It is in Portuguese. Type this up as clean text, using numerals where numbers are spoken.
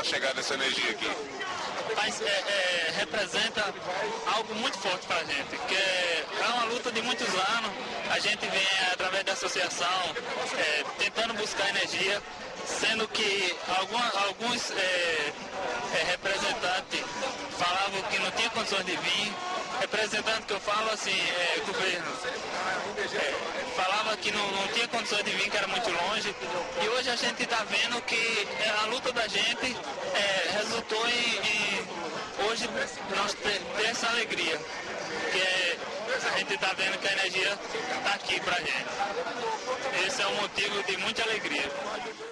chegada dessa energia aqui? Mas representa algo muito forte para a gente, que é uma luta de muitos anos. A gente vem, através da associação, tentando buscar energia, sendo que alguns representantes falavam que não tinha condições de vir. Representante que eu falo assim, governo, falava que não tinha condições de vir, que era muito longe. E hoje a gente está vendo que a luta da gente resultou em hoje nós ter essa alegria, que a gente está vendo que a energia está aqui para a gente. Esse é um motivo de muita alegria.